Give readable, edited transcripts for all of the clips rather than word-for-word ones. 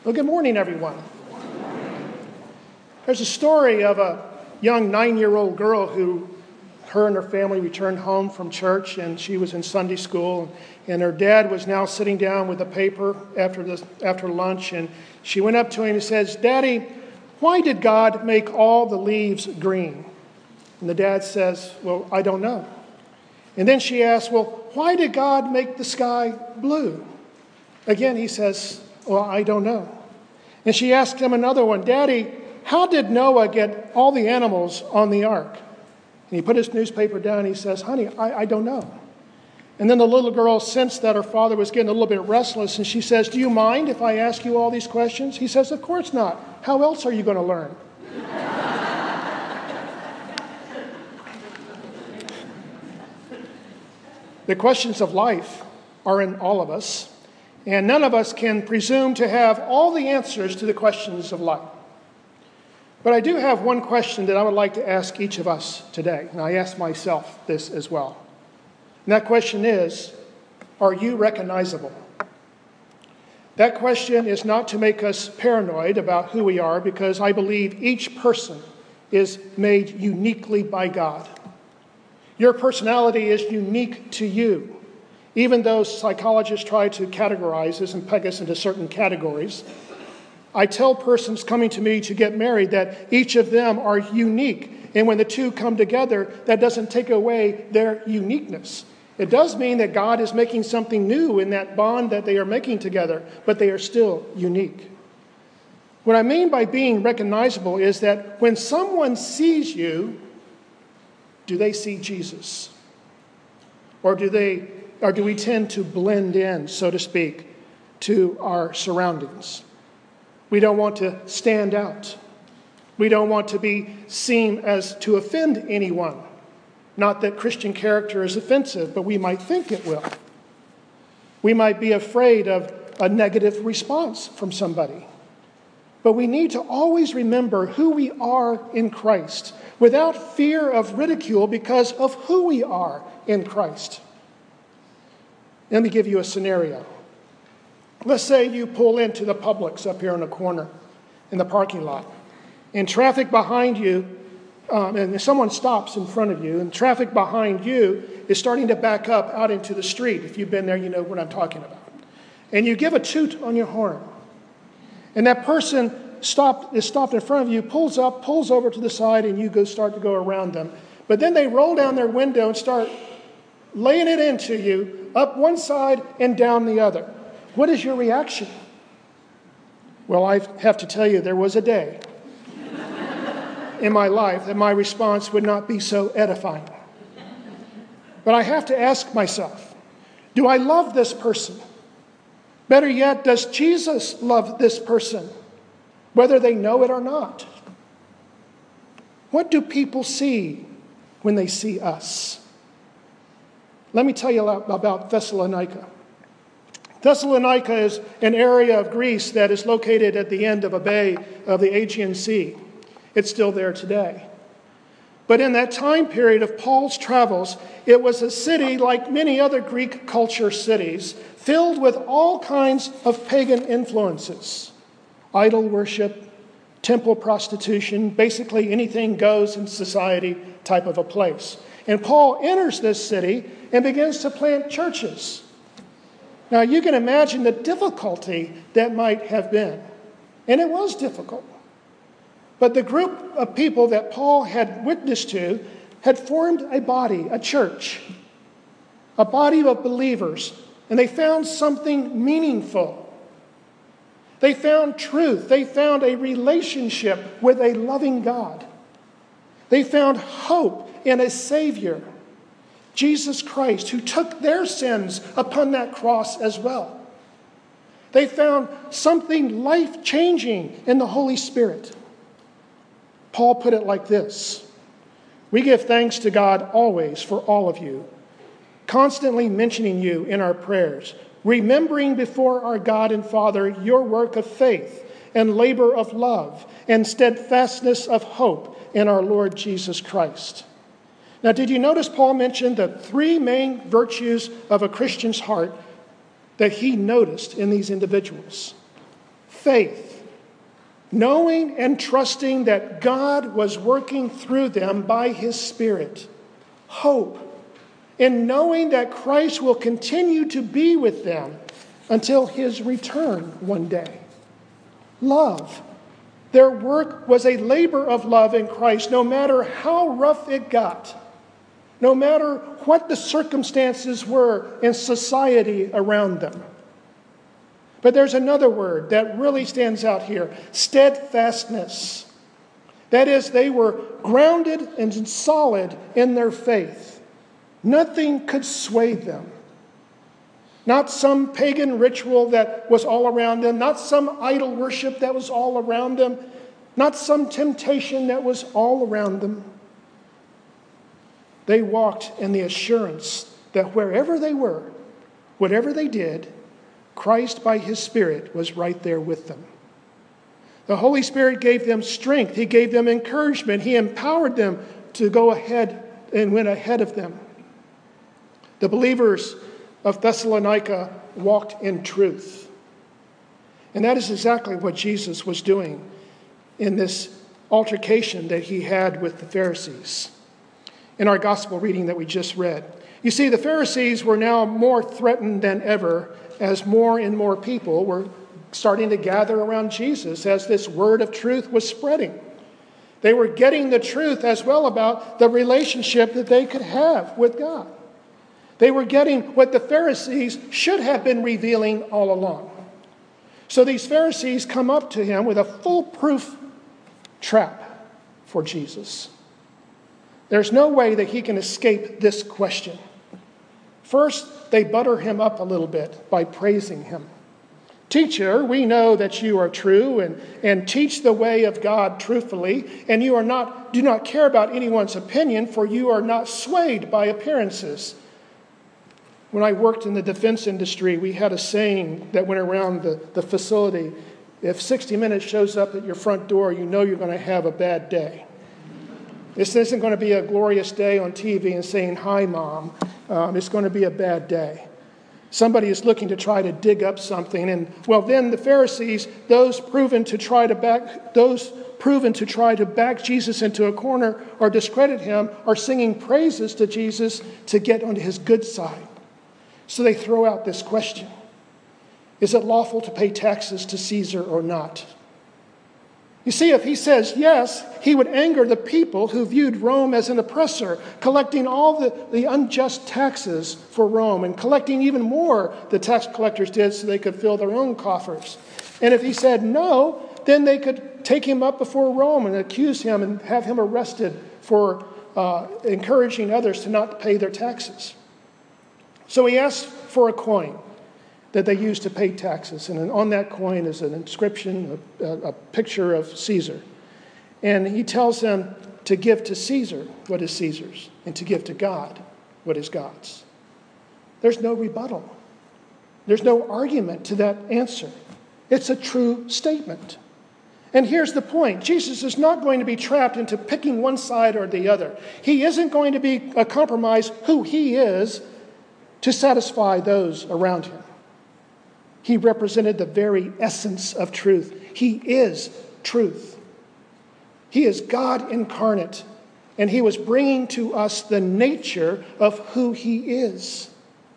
Well, good morning, everyone. There's a story of a young 9-year-old girl who, her and her family returned home from church, and she was in Sunday school, and her dad was now sitting down with a paper after lunch, and she went up to him and says, "Daddy, why did God make all the leaves green?" And the dad says, "Well, I don't know." And then she asks, "Well, why did God make the sky blue?" Again, he says, "Well, I don't know." And she asked him another one, "Daddy, how did Noah get all the animals on the ark?" And he put his newspaper down and he says, "Honey, I don't know." And then the little girl sensed that her father was getting a little bit restless, and she says, "Do you mind if I ask you all these questions?" He says, "Of course not. How else are you going to learn?" The questions of life are in all of us, and none of us can presume to have all the answers to the questions of life. But I do have one question that I would like to ask each of us today, and I ask myself this as well. And that question is, are you recognizable? That question is not to make us paranoid about who we are, because I believe each person is made uniquely by God. Your personality is unique to you. Even though psychologists try to categorize us and peg us into certain categories, I tell persons coming to me to get married that each of them are unique. And when the two come together, that doesn't take away their uniqueness. It does mean that God is making something new in that bond that they are making together, but they are still unique. What I mean by being recognizable is that when someone sees you, do they see Jesus? Or do we tend to blend in, so to speak, to our surroundings? We don't want to stand out. We don't want to be seen as to offend anyone. Not that Christian character is offensive, but we might think it will. We might be afraid of a negative response from somebody. But we need to always remember who we are in Christ without fear of ridicule because of who we are in Christ. Let me give you a scenario. Let's say you pull into the Publix up here in the corner in the parking lot, and traffic behind you, and someone stops in front of you, and traffic behind you is starting to back up out into the street. If you've been there, you know what I'm talking about. And you give a toot on your horn, and that person is stopped in front of you, pulls over to the side, and you start to go around them. But then they roll down their window and start laying it into you, up one side and down the other. What is your reaction? Well, I have to tell you, there was a day in my life that my response would not be so edifying. But I have to ask myself, do I love this person? Better yet, does Jesus love this person, whether they know it or not? What do people see when they see us? Let me tell you about Thessalonica. Thessalonica is an area of Greece that is located at the end of a bay of the Aegean Sea. It's still there today. But in that time period of Paul's travels, it was a city like many other Greek culture cities, filled with all kinds of pagan influences. Idol worship, temple prostitution, basically anything goes in society type of a place. And Paul enters this city and begins to plant churches. Now, you can imagine the difficulty that might have been. And it was difficult. But the group of people that Paul had witnessed to had formed a body, a church, a body of believers, and they found something meaningful. They found truth. They found a relationship with a loving God. They found hope in a Savior, Jesus Christ, who took their sins upon that cross as well. They found something life-changing in the Holy Spirit. Paul put it like this: "We give thanks to God always for all of you, constantly mentioning you in our prayers, remembering before our God and Father your work of faith and labor of love and steadfastness of hope in our Lord Jesus Christ." Now, did you notice Paul mentioned the three main virtues of a Christian's heart that he noticed in these individuals? faith, knowing and trusting that God was working through them by His Spirit. Hope, in knowing that Christ will continue to be with them until His return one day. Love. Their work was a labor of love in Christ, no matter how rough it got, no matter what the circumstances were in society around them. But there's another word that really stands out here: steadfastness. That is, they were grounded and solid in their faith. Nothing could sway them. Not some pagan ritual that was all around them, not some idol worship that was all around them, not some temptation that was all around them. They walked in the assurance that wherever they were, whatever they did, Christ by His Spirit was right there with them. The Holy Spirit gave them strength. He gave them encouragement. He empowered them to go ahead and went ahead of them. The believers of Thessalonica walked in truth. And that is exactly what Jesus was doing in this altercation that He had with the Pharisees in our gospel reading that we just read. You see, the Pharisees were now more threatened than ever as more and more people were starting to gather around Jesus as this word of truth was spreading. They were getting the truth as well about the relationship that they could have with God. They were getting what the Pharisees should have been revealing all along. So these Pharisees come up to Him with a foolproof trap for Jesus. There's no way that He can escape this question. First, they butter Him up a little bit by praising Him. Teacher, we know that you are true and teach the way of God truthfully, and you do not care about anyone's opinion, for you are not swayed by appearances. When I worked in the defense industry, we had a saying that went around the facility: if 60 Minutes shows up at your front door, you know you're going to have a bad day. This isn't going to be a glorious day on TV and saying, "Hi, Mom." It's going to be a bad day. Somebody is looking to try to dig up something. And, well, then the Pharisees, those proven to try to back Jesus into a corner or discredit Him, are singing praises to Jesus to get onto His good side. So they throw out this question: is it lawful to pay taxes to Caesar or not? You see, if He says yes, He would anger the people who viewed Rome as an oppressor, collecting all the unjust taxes for Rome and collecting even more the tax collectors did so they could fill their own coffers. And if He said no, then they could take Him up before Rome and accuse Him and have Him arrested for encouraging others to not pay their taxes. So He asked for a coin that they used to pay taxes. And on that coin is an inscription, a picture of Caesar. And He tells them to give to Caesar what is Caesar's and to give to God what is God's. There's no rebuttal. There's no argument to that answer. It's a true statement. And here's the point. Jesus is not going to be trapped into picking one side or the other. He isn't going to be a compromise who He is to satisfy those around Him. He represented the very essence of truth. He is truth. He is God incarnate, and He was bringing to us the nature of who He is.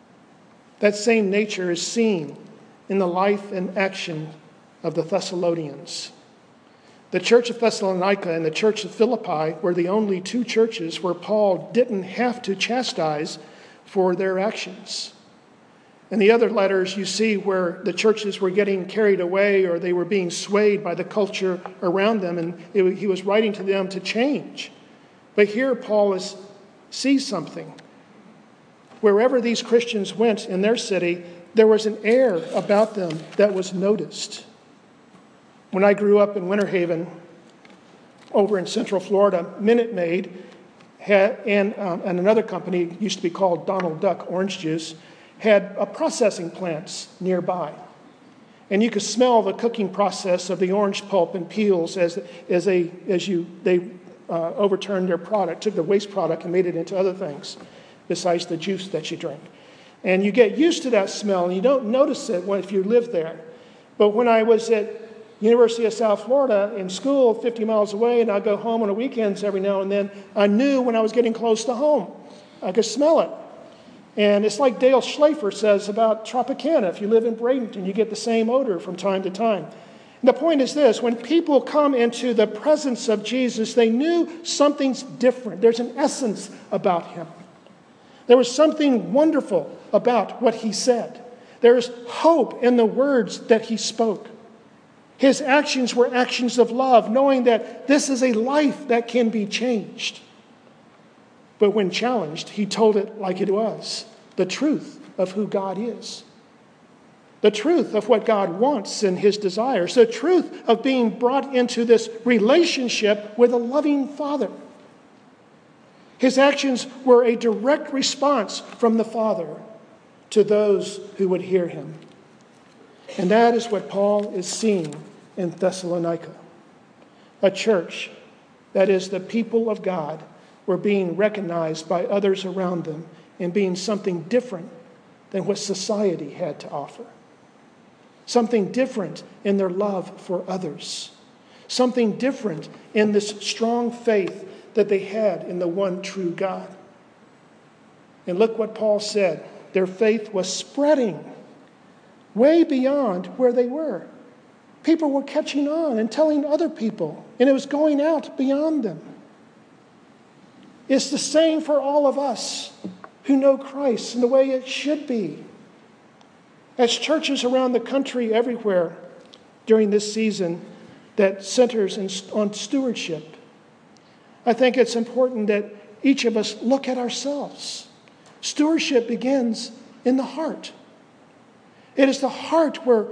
That same nature is seen in the life and action of the Thessalonians. The church of Thessalonica and the church of Philippi were the only two churches where Paul didn't have to chastise for their actions. In the other letters, you see where the churches were getting carried away or they were being swayed by the culture around them, and he was writing to them to change. But here Paul sees something. Wherever these Christians went in their city, there was an air about them that was noticed. When I grew up in Winter Haven, over in Central Florida, Minute Maid and another company, used to be called Donald Duck Orange Juice, had processing plants nearby. And you could smell the cooking process of the orange pulp and peels as they overturned their product, took the waste product and made it into other things besides the juice that you drink. And you get used to that smell, and you don't notice it if you live there. But when I was at University of South Florida in school, 50 miles away, and I'd go home on the weekends every now and then. I knew when I was getting close to home. I could smell it. And it's like Dale Schlafer says about Tropicana. If you live in Bradenton, you get the same odor from time to time. And the point is this: when people come into the presence of Jesus, they knew something's different. There's an essence about him. There was something wonderful about what he said. There is hope in the words that he spoke. His actions were actions of love, knowing that this is a life that can be changed. But when challenged, he told it like it was, the truth of who God is. The truth of what God wants and his desires. The truth of being brought into this relationship with a loving Father. His actions were a direct response from the Father to those who would hear him. And that is what Paul is seeing in Thessalonica. A church that is the people of God were being recognized by others around them and being something different than what society had to offer. Something different in their love for others. Something different in this strong faith that they had in the one true God. And look what Paul said. Their faith was spreading way beyond where they were. People were catching on and telling other people, and it was going out beyond them. It's the same for all of us who know Christ in the way it should be. As churches around the country everywhere during this season that centers on stewardship, I think it's important that each of us look at ourselves. Stewardship begins in the heart. It is the heart where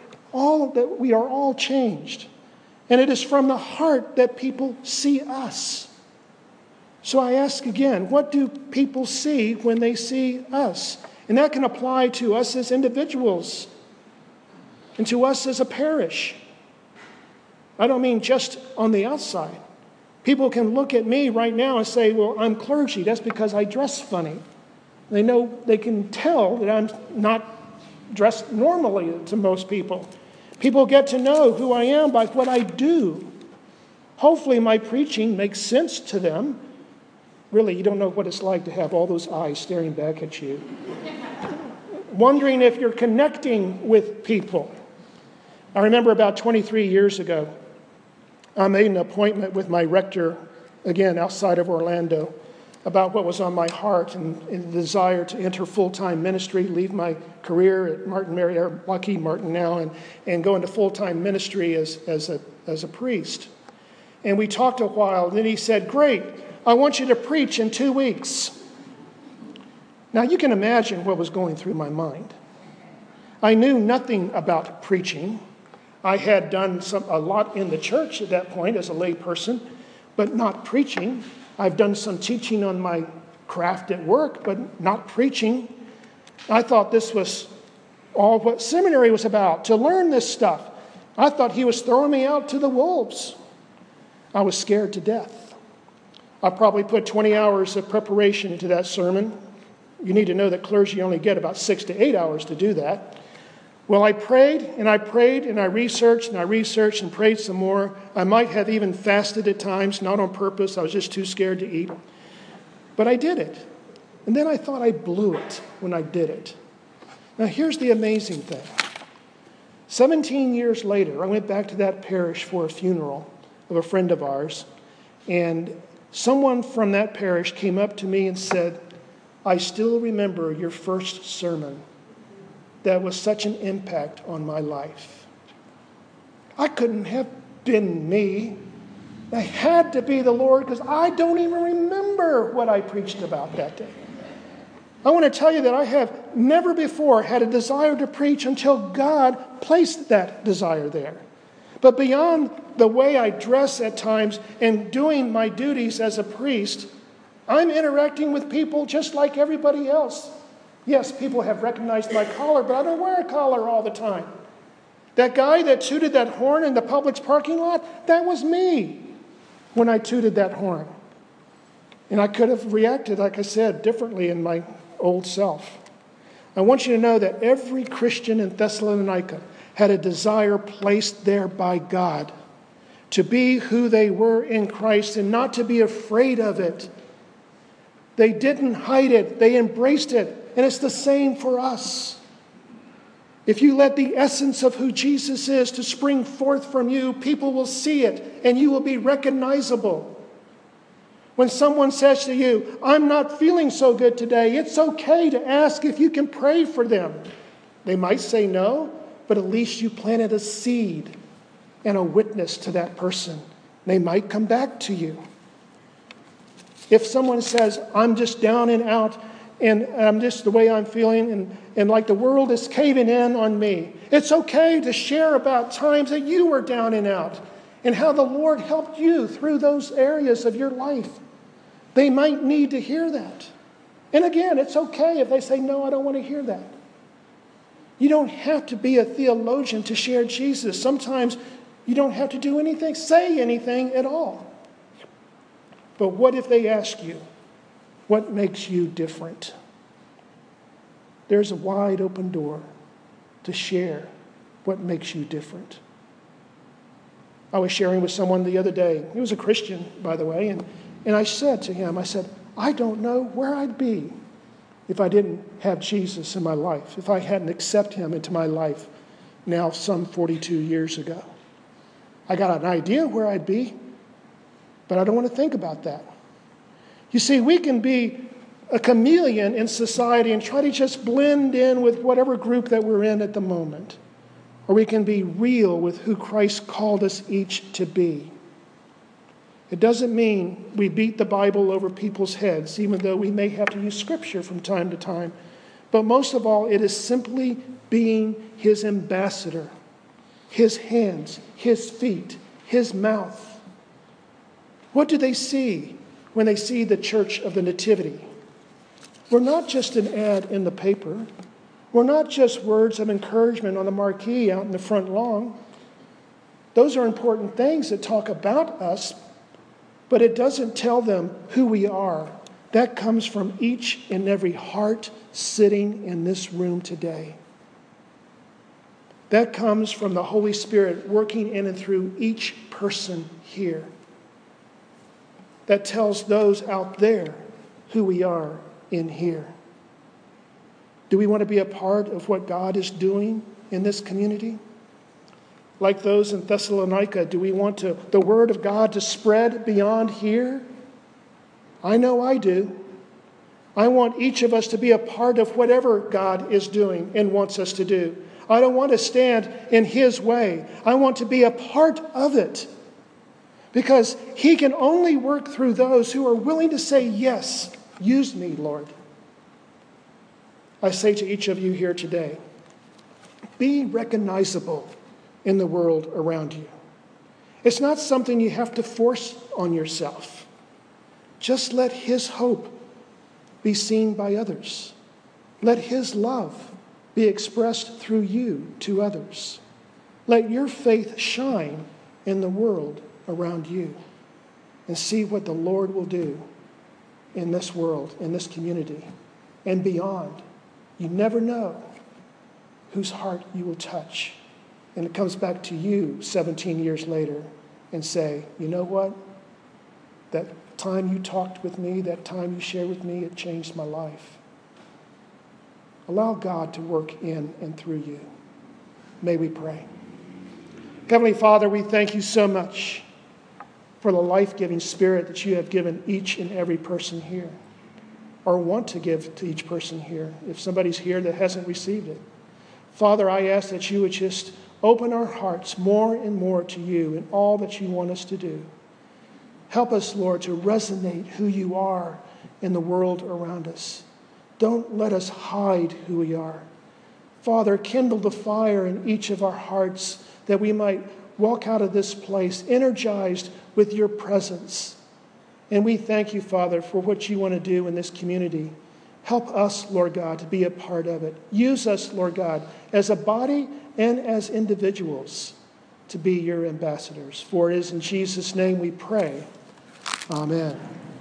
we are all changed. And it is from the heart that people see us. So I ask again, what do people see when they see us? And that can apply to us as individuals and to us as a parish. I don't mean just on the outside. People can look at me right now and say, well, I'm clergy. That's because I dress funny. They can tell that I'm not dressed normally to most people. People get to know who I am by what I do. Hopefully my preaching makes sense to them. Really, you don't know what it's like to have all those eyes staring back at you. Wondering if you're connecting with people. I remember about 23 years ago, I made an appointment with my rector, again, outside of Orlando, about what was on my heart and the desire to enter full-time ministry, leave my career at Martin Mary, or Lockheed Martin now, and go into full-time ministry as a priest. And we talked a while, and then he said, great, I want you to preach in 2 weeks. Now, you can imagine what was going through my mind. I knew nothing about preaching. I had done a lot in the church at that point as a lay person, but not preaching. I've done some teaching on my craft at work, but not preaching. I thought this was all what seminary was about, to learn this stuff. I thought he was throwing me out to the wolves. I was scared to death. I probably put 20 hours of preparation into that sermon. You need to know that clergy only get about 6 to 8 hours to do that. Well, I prayed and I prayed and I researched and prayed some more. I might have even fasted at times, not on purpose. I was just too scared to eat. But I did it. And then I thought I blew it when I did it. Now, here's the amazing thing. 17 years later, I went back to that parish for a funeral of a friend of ours. And someone from that parish came up to me and said, I still remember your first sermon. That was such an impact on my life. I couldn't have been me. It had to be the Lord, because I don't even remember what I preached about that day. I want to tell you that I have never before had a desire to preach until God placed that desire there. But beyond the way I dress at times and doing my duties as a priest, I'm interacting with people just like everybody else. Yes, people have recognized my collar, but I don't wear a collar all the time. That guy that tooted that horn in the Publix parking lot, that was me when I tooted that horn. And I could have reacted, like I said, differently in my old self. I want you to know that every Christian in Thessalonica had a desire placed there by God to be who they were in Christ and not to be afraid of it. They didn't hide it. They embraced it. And it's the same for us. If you let the essence of who Jesus is to spring forth from you, people will see it and you will be recognizable. When someone says to you, I'm not feeling so good today, it's okay to ask if you can pray for them. They might say no, but at least you planted a seed and a witness to that person. They might come back to you. If someone says, I'm just down and out, and I'm just the way I'm feeling, and like the world is caving in on me, it's okay to share about times that you were down and out and how the Lord helped you through those areas of your life. They might need to hear that. And again, it's okay if they say, no, I don't want to hear that. You don't have to be a theologian to share Jesus. Sometimes you don't have to do anything, say anything at all. But what if they ask you, what makes you different? There's a wide open door to share what makes you different. I was sharing with someone the other day. He was a Christian, by the way, and I said to him, I don't know where I'd be if I didn't have Jesus in my life, if I hadn't accepted him into my life now some 42 years ago. I got an idea where I'd be, but I don't want to think about that. You see, we can be a chameleon in society and try to just blend in with whatever group that we're in at the moment. Or we can be real with who Christ called us each to be. It doesn't mean we beat the Bible over people's heads, even though we may have to use Scripture from time to time. But most of all, it is simply being his ambassador, his hands, his feet, his mouth. What do they see when they see the Church of the Nativity? We're not just an ad in the paper. We're not just words of encouragement on the marquee out in the front lawn. Those are important things that talk about us, but it doesn't tell them who we are. That comes from each and every heart sitting in this room today. That comes from the Holy Spirit working in and through each person here. That tells those out there who we are in here. Do we want to be a part of what God is doing in this community? Like those in Thessalonica, do we want the word of God to spread beyond here? I know I do. I want each of us to be a part of whatever God is doing and wants us to do. I don't want to stand in his way. I want to be a part of it. Because he can only work through those who are willing to say, yes, use me, Lord. I say to each of you here today, be recognizable in the world around you. It's not something you have to force on yourself. Just let his hope be seen by others. Let his love be expressed through you to others. Let your faith shine in the world around you and see what the Lord will do in this world, in this community, and beyond. You never know whose heart you will touch. And it comes back to you 17 years later and say, you know what? That time you talked with me, that time you shared with me, it changed my life. Allow God to work in and through you. May we pray. Heavenly Father, we thank you so much for the life-giving spirit that you have given each and every person here, or want to give to each person here, if somebody's here that hasn't received it. Father, I ask that you would just open our hearts more and more to you in all that you want us to do. Help us, Lord, to resonate who you are in the world around us. Don't let us hide who we are. Father, kindle the fire in each of our hearts that we might walk out of this place energized with your presence. And we thank you, Father, for what you want to do in this community. Help us, Lord God, to be a part of it. Use us, Lord God, as a body and as individuals to be your ambassadors. For it is in Jesus' name we pray. Amen.